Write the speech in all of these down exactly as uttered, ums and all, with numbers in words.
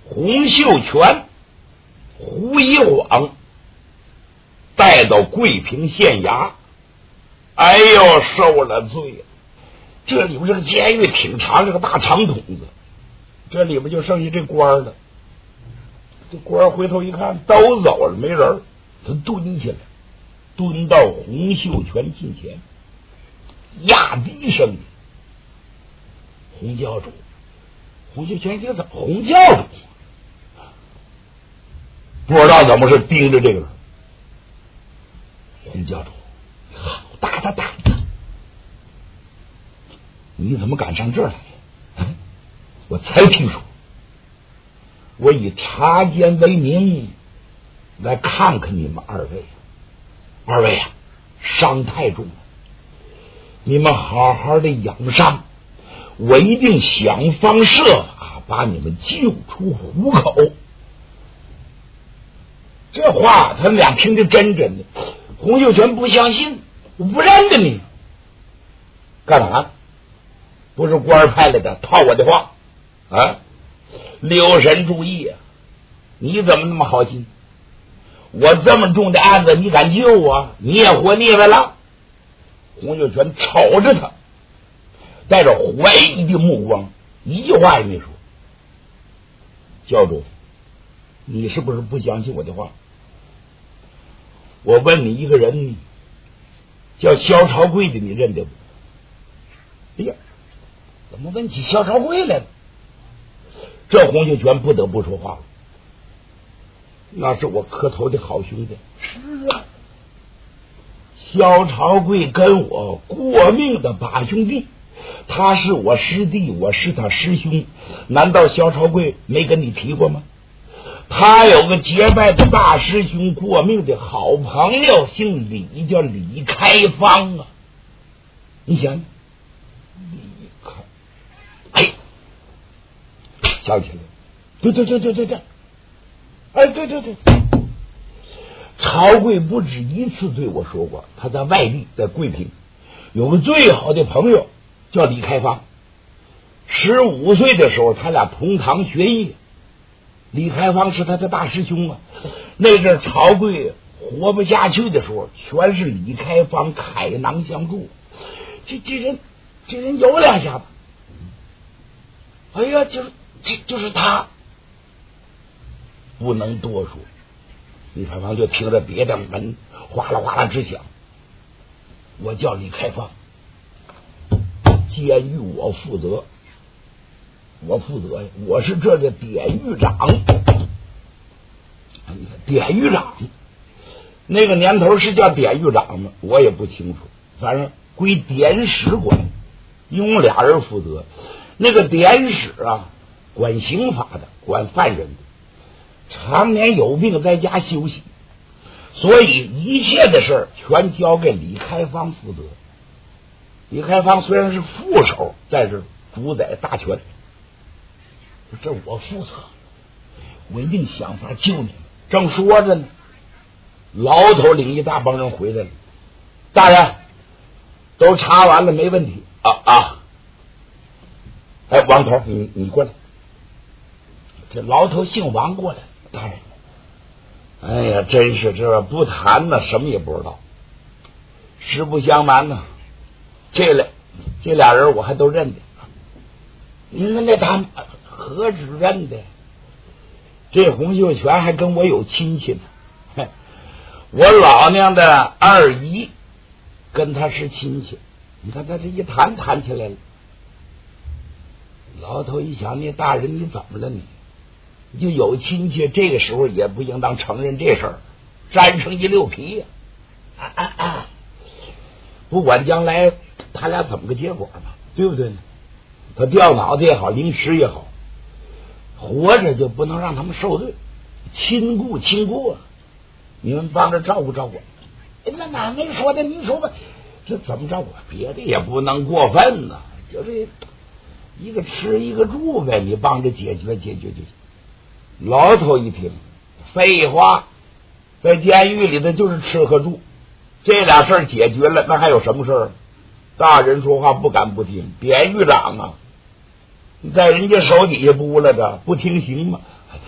洪秀全、胡一晃带到桂平县衙，哎呦，受了罪了。这里边这个监狱挺长，这个大长筒子，这里边就剩下这官了。这官回头一看，都走了，没人，他蹲下来，蹲到洪秀全近前，压低声音：“洪教主。”洪秀全一听，怎么洪教主？不知道怎么是盯着这个人。洪教主，好大的胆子！你怎么敢上这儿来？啊、我才听说，我以查监为名来看看你们二位。二位啊，伤太重了，你们好好的养伤，我一定想方设法把你们救出虎口。这话他们俩听着真真的。洪秀全不相信，我不认得你，干嘛？不是官派来的，套我的话啊！留神注意啊！你怎么那么好心？我这么重的案子，你敢救我？你也活腻歪了！洪秀全瞅着他，带着怀疑的目光，一句话也没说。教主，你是不是不相信我的话？我问你一个人，叫萧朝贵的，你认得不？哎呀，怎么问起萧朝贵来了？这洪秀全不得不说话了。那是我磕头的好兄弟。是啊，萧朝贵跟我过命的把兄弟，他是我师弟，我是他师兄。难道萧朝贵没跟你提过吗？他有个结拜的大师兄，过命的好朋友，姓李，叫李开芳啊。你想，李开，哎，想起来了，对对对对对对，哎，对对对，曹贵不止一次对我说过，他在外地，在桂平有个最好的朋友叫李开芳。十五岁的时候，他俩同堂学艺。李开芳是他的大师兄啊。那阵曹贵活不下去的时候，全是李开芳开囊相助。这这人，这人有两下子。哎呀，就是这就是他，不能多说。李开芳就听着别的门哗啦哗啦直响。我叫李开芳，监狱我负责。我负责呀，我是这的典狱长。典狱长那个年头是叫典狱长吗？我也不清楚，反正归典史管，一共俩人负责。那个典史啊，管刑法的，管犯人的，常年有病在家休息，所以一切的事儿全交给李开芳负责。李开芳虽然是副手，但是主宰大权。这我负责，我一定想法救你们。正说着呢，牢头领一大帮人回来了。大人，都查完了，没问题啊啊！哎，王头，你你过来。这牢头姓王过来，大人。哎呀，真是这不谈呢，什么也不知道。实不相瞒呢，这俩这俩人我还都认得。你们那他们何止认得？这洪秀全还跟我有亲戚呢。我老娘的二姨跟他是亲戚。你看他这一谈谈起来了。老头一想，那大人你怎么了你？你就有亲戚，这个时候也不应当承认这事儿，沾上一溜皮呀、啊！啊啊啊！不管将来他俩怎么个结果吧，对不对呢？他掉脑袋也好，临时也好，活着就不能让他们受罪，亲顾亲顾啊！你们帮着照顾照顾。那哪没说的？你说吧，这怎么照顾？别的也不能过分呢，就是一个吃一个住呗，你帮着解决解决就行。老头一听，废话，在监狱里的就是吃和住，这俩事儿解决了，那还有什么事儿？大人说话不敢不听，典狱长啊，你在人家手底下不了的，不听行吗？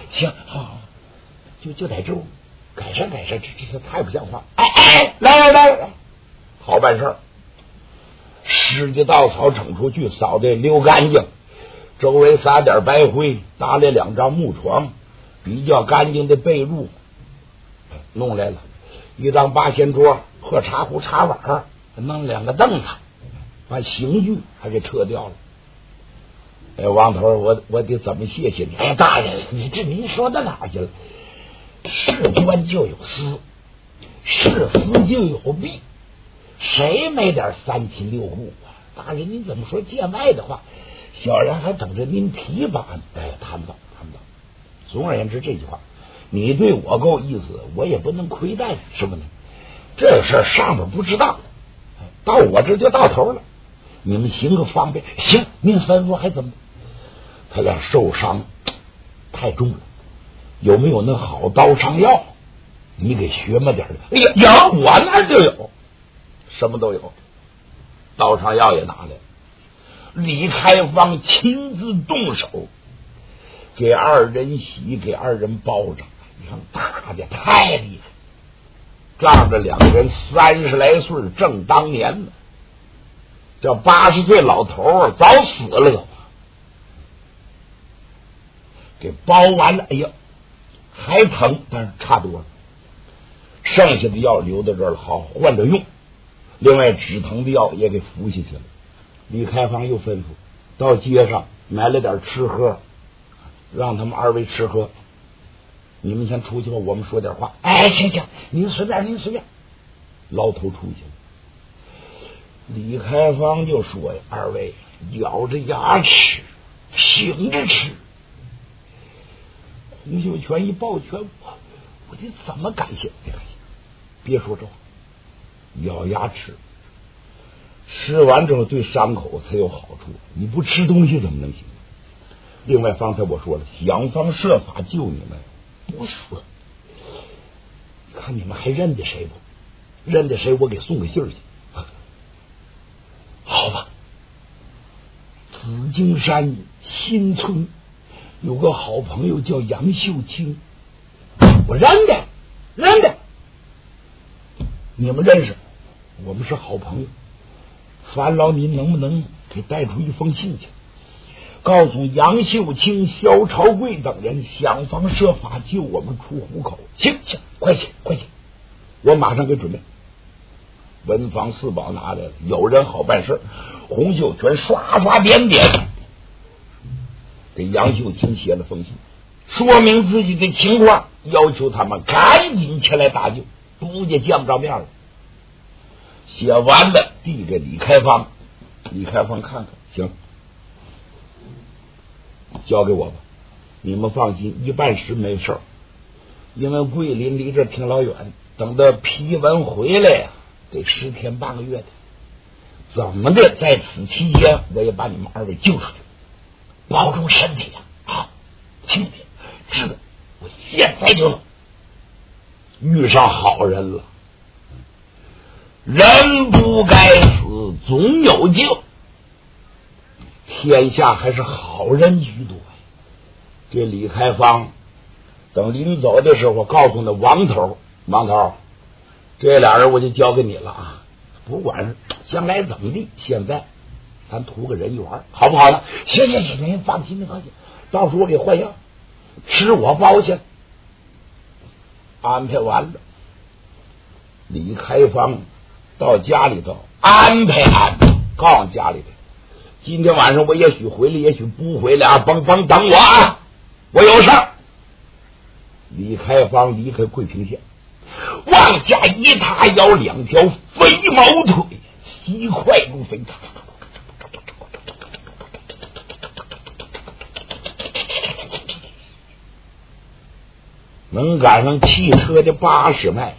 行，好好，就就在这儿改善改善，这这这太不像话！哎哎，来来来，好办事儿，拾起稻草整出去，扫的溜干净，周围撒点白灰，搭了两张木床，比较干净的被褥弄来了，一张八仙桌，喝茶壶茶碗，弄两个凳子，把刑具还给撤掉了。哎，王头，我我得怎么谢谢你？哎，大人，你这您说到哪去了？是官就有私，是私就有弊，谁没点三亲六故啊？大人，您怎么说见外的话？小人还等着您提拔呢。哎，谈不到，谈不到。总而言之，这句话，你对我够意思，我也不能亏待你，是不是？这事上边不知道，到我这就到头了。你们行个方便，行，您吩咐还怎么？他俩受伤太重了，有没有那好刀伤药？你给学么点的。哎呀，有，我那就有，什么都有，刀伤药也拿来。李开芳亲自动手给二人洗，给二人包着。你看打的太厉害，仗着两个人三十来岁正当年呢，这八十岁老头早死了都。给包完了，哎呀，还疼，但是差多了。剩下的药留到这儿了，好换着用。另外止疼的药也给服下去了。李开芳又吩咐到街上买了点吃喝，让他们二位吃喝。你们先出去吧，我们说点话。哎，行行，您随便，您随便。老头出去了。李开芳就说呀：“二位咬着牙吃，醒着吃。”洪秀全一抱拳，我我得怎么感谢？别感谢，别说这话，咬牙吃，吃完之后对伤口才有好处。你不吃东西怎么能行？另外，方才我说了，想方设法救你们，不死。看你们还认得谁不？认得谁？我给送个信儿去。好吧，紫荆山新村有个好朋友叫杨秀清，我认得，认得。你们认识？我们是好朋友。烦劳您能不能给带出一封信去，告诉杨秀清、萧朝贵等人想方设法救我们出虎口。行行，快写快写，我马上给准备。文房四宝拿来了，有人好办事。洪秀全刷刷点点给杨秀清写了封信，说明自己的情况，要求他们赶紧前来搭救，不家见不着面了。写完了递给李开芳，李开芳看看，行，交给我吧。你们放心，一半时没事儿，因为桂林离这挺老远，等到批文回来呀、啊，得十天半个月的。怎么的，在此期间，我也把你们二位救出去，保重身体呀！啊，听听，知道，我现在就走。遇上好人了，人不该死，总有救。天下还是好人居多。这李开芳等临走的时候，告诉那王头，王头，这俩人我就交给你了啊！不管将来怎么地，现在咱图个人缘，好不好呢？行行行，您放心，您放心，到时候我给换药，吃我包去。安排完了，李开芳到家里头安排安排，告诉家里头，今天晚上我也许回来，也许不回来啊，甭甭等我啊，我有事儿。李开芳离开桂平县，往下一踏腰，两条飞毛腿极快如飞，能赶上汽车的八十迈，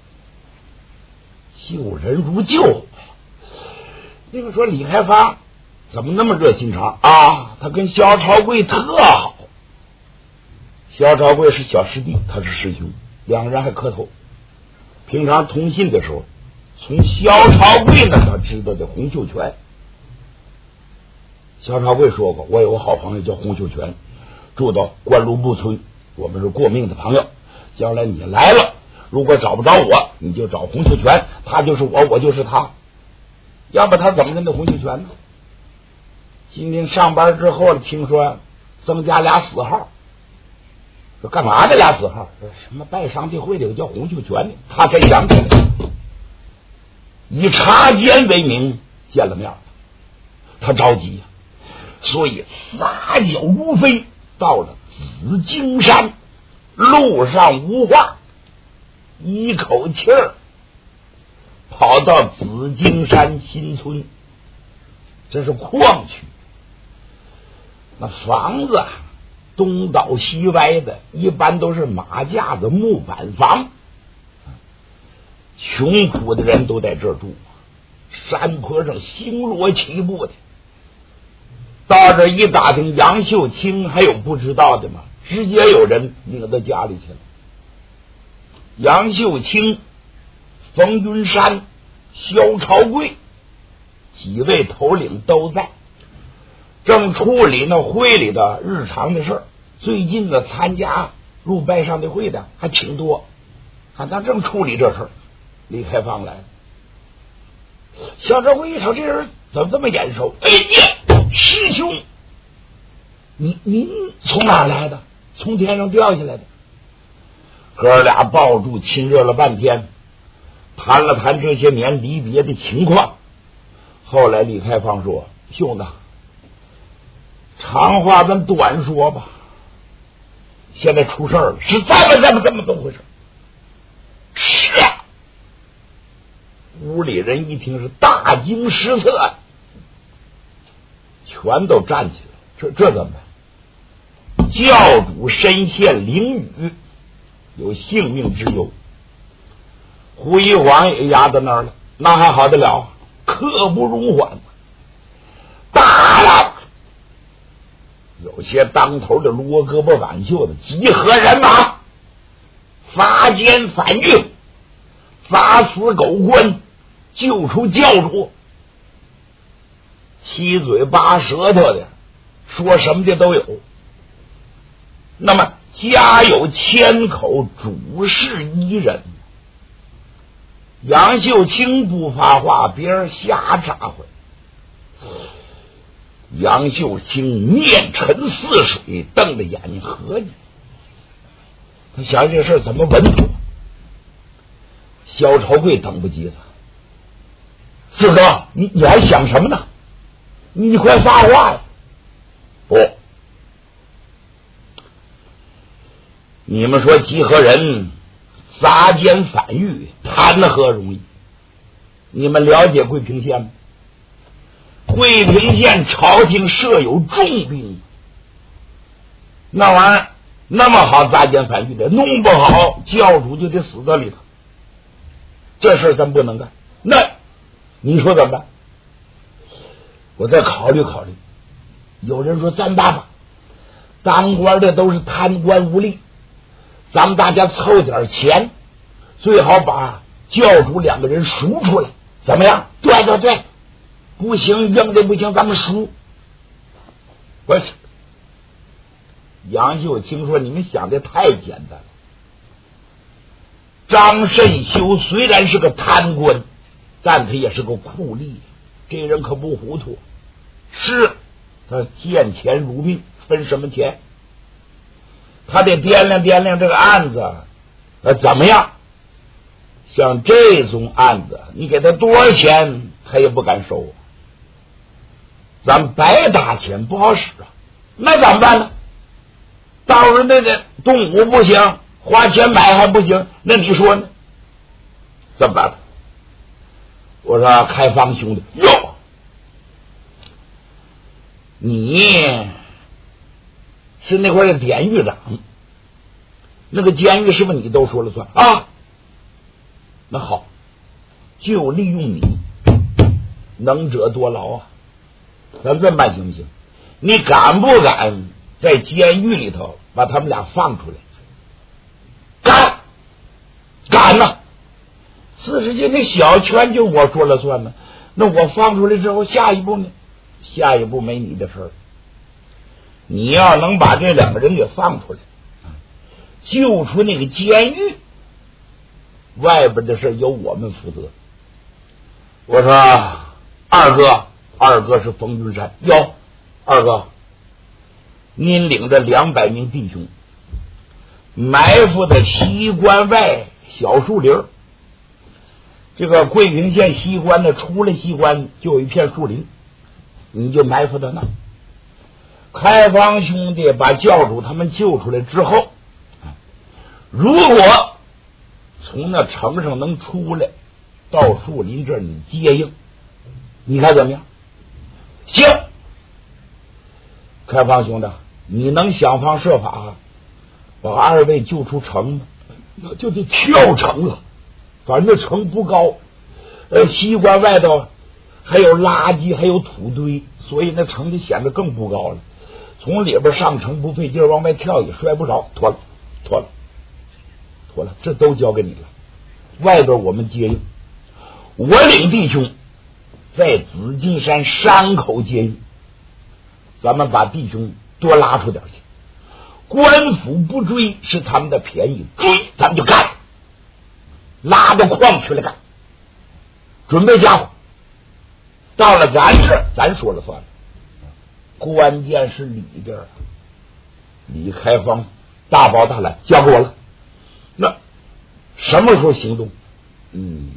救人如救火。那个说李开芳怎么那么热心肠啊？他跟萧朝贵特好，萧朝贵是小师弟，他是师兄，两个人还磕头。平常通信的时候，从萧朝贵那他知道的洪秀全。萧朝贵说过，我有个好朋友叫洪秀全，住到关路部村， 我们是过命的朋友，将来你来了，如果找不着我，你就找洪秀全，他就是我，我就是他。要不他怎么跟那洪秀全呢？今天上班之后听说增加俩死号，说干嘛的俩死号？说什么拜上帝会的有叫洪秀全的，他才想起来，以查监为名见了面，他着急呀、啊，所以撒脚如飞，到了紫荆山，路上无话，一口气儿跑到紫荆山新村，这是矿区，那房子东倒西歪的，一般都是马架子木板房，穷苦的人都在这儿住，山坡上星罗棋布的。到这一打听，杨秀清还有不知道的吗？直接有人领到家里去了。杨秀清、冯云山、萧朝贵几位头领都在，正处理那会里的日常的事儿。最近呢，参加入拜上帝会的还挺多，啊，他正处理这事儿。李开放来了，萧朝贵一瞅，这人怎么这么眼熟？哎呀，师兄，你您从哪儿来的？从天上掉下来的。哥俩抱住亲热了半天，谈了谈这些年离别的情况。后来李开放说：“兄弟，长话咱短说吧，现在出事了，是这么这么这么怎么回事？”是啊，屋里人一听是大惊失色，全都站起来。这这怎么办？教主身陷囹圄，有性命之忧。胡一晃也压在那儿了，那还好得了，刻不容缓。大了，有些当头的撸胳膊挽袖的，集合人马，伐奸反狱，砸死狗官，救出教主。七嘴八舌头的，说什么的都有。那么家有千口，主事一人。杨秀清不发话，别人瞎咋回。杨秀清面沉似水，瞪着眼睛合计，他想这事怎么稳妥。萧朝贵等不及了，四哥，你你还想什么呢？你快发话呀！不，你们说集合人砸奸反狱，谈何容易？你们了解桂平县吗？桂平县朝廷设有重兵，那玩意儿那么好砸奸反狱的，弄不好教主就得死在里头。这事咱不能干，那你说怎么办？我再考虑考虑。有人说咱爸爸当官的都是贪官污吏，咱们大家凑点钱，最好把教主两个人赎出来，怎么样？对对对，不行，硬的不行，咱们赎。我杨秀清说：“你们想的太简单了。张慎修虽然是个贪官，但他也是个酷吏，这人可不糊涂。是他见钱如命，分什么钱？他得掂量掂量这个案子呃怎么样。像这种案子，你给他多少钱，他也不敢收。咱白打钱不好使啊，那怎么办呢？到时候那个动物不行，花钱买还不行，那你说呢？怎么办？我说开放兄弟，哟，你是那块的典狱长，那个监狱是不是你都说了算啊？那好，就利用你，能者多劳啊！咱这么办行不行？你敢不敢在监狱里头把他们俩放出来？敢，敢呐！四十斤那小圈就我说了算呢。那我放出来之后，下一步呢？下一步没你的事儿。你要能把这两个人给放出来， 救出那个监狱，外边的事由我们负责。我说二哥，二哥是冯云山，哟，二哥，您领着两百名弟兄埋伏在西关外小树林，这个桂平县西关的，出了西关就有一片树林，你就埋伏到那。开方兄弟把教主他们救出来之后，如果从那城上能出来到树林这儿，你接应，你看怎么样？行。开方兄弟，你能想方设法把二位救出城吗？那就得跳城了，反正那城不高，呃，西关外头还有垃圾，还有土堆，所以那城就显得更不高了。从里边上城不费劲，往外跳也摔不着，脱了，脱了，脱了，这都交给你了。外边我们接应，我领弟兄在紫金山山口接应，咱们把弟兄多拉出点去。官府不追是他们的便宜，追咱们就干，拉到矿去了干，准备家伙。到了咱这，咱说了算了。关键是里边，李开方大包大揽交给我了。那什么时候行动？嗯，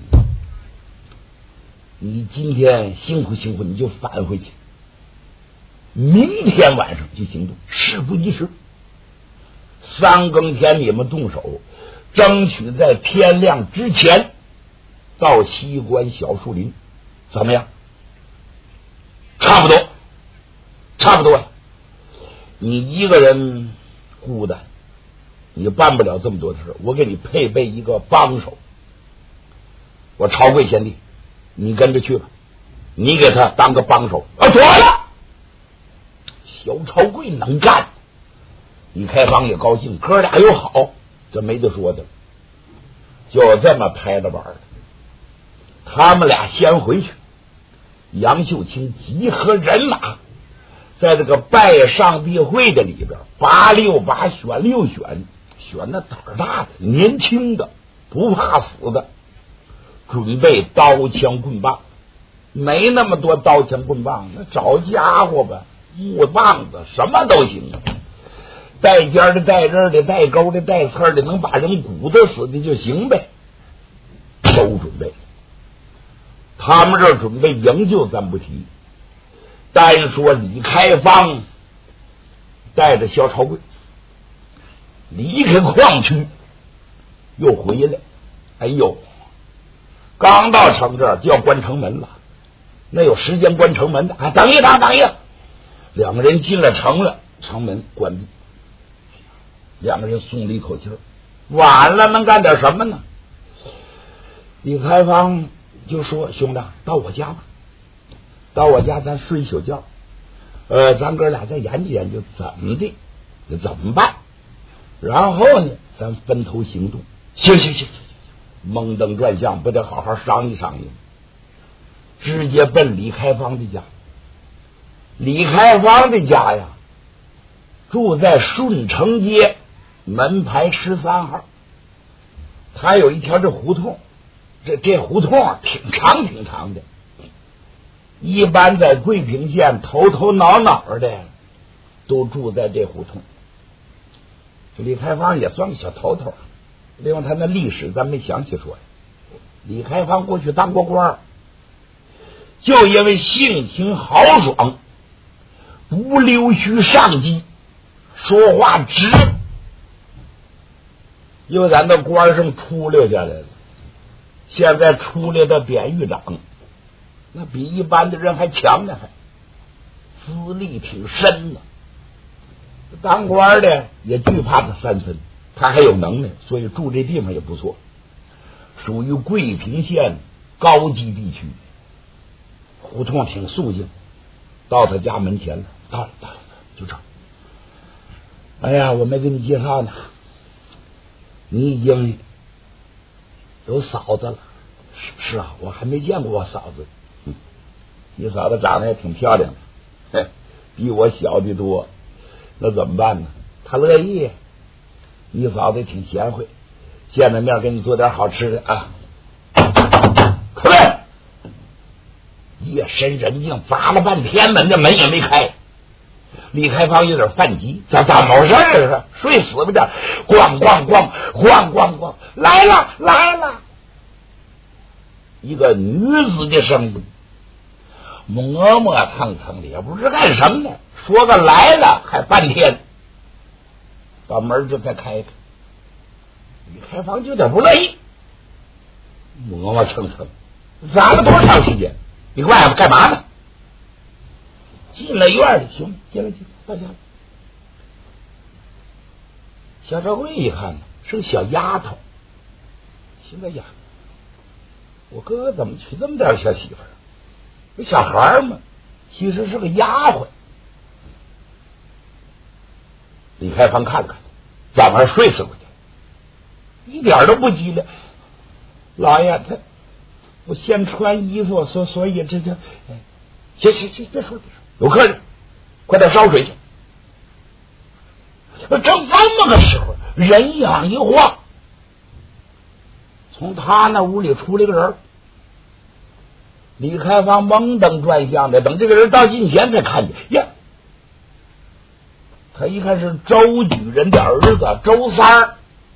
你今天辛苦辛苦，你就返回去，明天晚上就行动，事不宜迟。三更天你们动手，争取在天亮之前到西关小树林，怎么样？差不多，差不多呀。你一个人孤单，你办不了这么多的事，我给你配备一个帮手。我朝贵贤弟，你跟着去吧，你给他当个帮手。啊，妥了。小朝贵能干，李开方也高兴，哥俩又好，这没得说的，就这么拍着玩的。他们俩先回去，杨秀清集合人马，在这个拜上帝会的里边，八六八选六选，选那胆儿大的、年轻的、不怕死的，准备刀枪棍棒。没那么多刀枪棍棒，那找家伙吧，木棒子什么都行，带尖的、带刃的、带钩的、带刺的，能把人骨头死的就行呗，都准备。他们这准备营救咱不提，单说李开方带着萧朝贵离开矿区又回来，哎呦，刚到城这儿就要关城门了，那有时间关城门的，啊，等一等等一等。两个人进了城了，城门关闭，两个人松了一口气儿，晚了能干点什么呢？李开方就说：“兄弟，到我家吧，到我家咱睡一宿觉，呃，咱哥俩再研究研究怎么的，就怎么办。然后呢，咱分头行动。行行行行，蒙灯转向，不得好好商议商议。直接奔李开方的家。李开方的家呀，住在顺城街门牌十三号。他有一条这胡同。”这这胡同挺长挺长的，一般在桂平县头头脑脑的都住在这胡同。李开方也算个小头头，另外他那历史咱没详细说呀。李开方过去当过官，就因为性情豪爽，不溜须上级，说话直，又在那官上出溜下来了。现在出来的典狱长，那比一般的人还强呢，还资历挺深的。当官的也惧怕他三分，他还有能耐，所以住这地方也不错，属于桂平县高级地区，胡同挺肃静。到他家门前了，到了到了，就这。哎呀，我没给你介绍呢，你已经有嫂子了。是啊，我还没见过我嫂子。嗯、你嫂子长得也挺漂亮的，嘿，比我小的多。那怎么办呢？他乐意， 你嫂子挺贤惠，见了面给你做点好吃的啊。可对，夜深人静，砸了半天门，这门也没开。李开芳有点犯急，咋咋回事啊？睡死不点，咣咣咣咣咣咣，来了来了！一个女子的声音，磨磨蹭蹭的，也不知干什么呢。说个来了，还半天，把门就再开开。李开芳就有点不乐意，磨磨蹭蹭，砸了多长时间？你外边干嘛呢？进了院里，兄弟，进来进来，到家了。小赵贵一看呢，是个小丫头，心在呀，我哥哥怎么娶这么点小媳妇儿？这小孩嘛，其实是个丫鬟。李开芳看看，在那睡死过去，一点都不激烈。老爷，他我先穿衣服，所所以这就，哎，行行行，别说别说。有客人，快点烧水去。正这么个时候，人影一晃，从他那屋里出来个人。李开芳蒙登转向的，等这个人到近前才看见呀，他一看是周举人的儿子周三儿。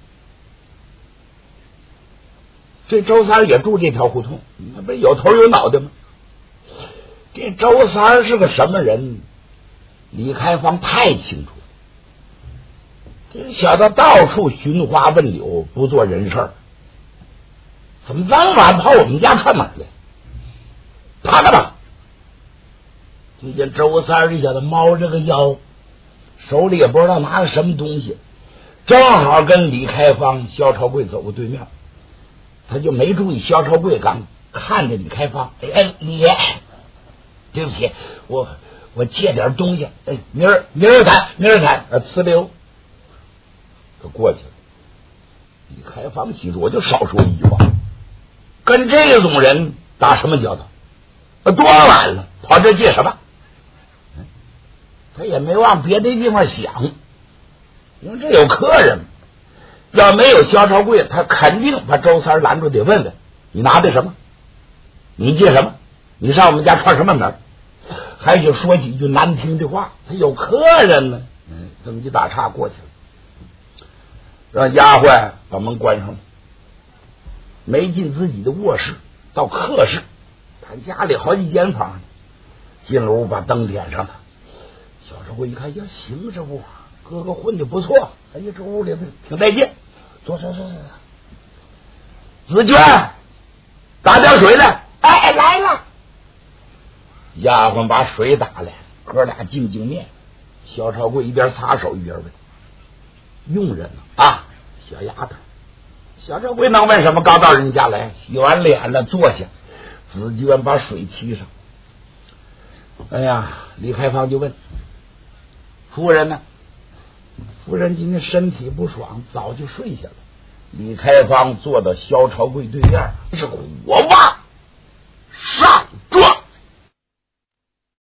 这周三儿也住这条胡同，那不是有头有脑袋吗？这周三儿是个什么人？李开芳太清楚了。这小子到处寻花问柳，不做人事儿，怎么这么晚跑我们家串门来？他干嘛？就见周三儿这小子猫着个腰，手里也不知道拿个什么东西，正好跟李开芳、萧朝贵走过对面，他就没注意萧朝贵刚看着李开芳，哎，李爷，对不起，我我借点东西，哎，明儿明儿谈，明儿谈，呃，呲溜，就过去了。李开芳记住，我就少说一句话，跟这种人打什么交道？多晚了，跑这借什么？他也没往别的地方想，因为这有客人，要没有萧朝贵，他肯定把周三拦住，得问问你拿的什么，你借什么，你上我们家串什么门，还就说几句难听的话。他有客人呢，嗯，这么一打岔过去了，让丫鬟把门关上了，没进自己的卧室，到客室。他家里好几间房，进了屋把灯点上了。小时候一看，呀，行，这屋哥哥混的不错，哎呀，这屋里挺带劲。坐坐坐坐坐。紫娟，打点水来。哎，来了。丫鬟把水打来，哥俩净净面。萧朝贵一边擦手一边问：“佣人呢？啊，小丫头。”小朝贵能问什么？刚到人家来，洗完脸了，坐下。紫娟把水沏上。哎呀，李开芳就问：“夫人呢？”夫人今天身体不爽，早就睡下了。李开芳坐到萧朝贵对面，是火旺。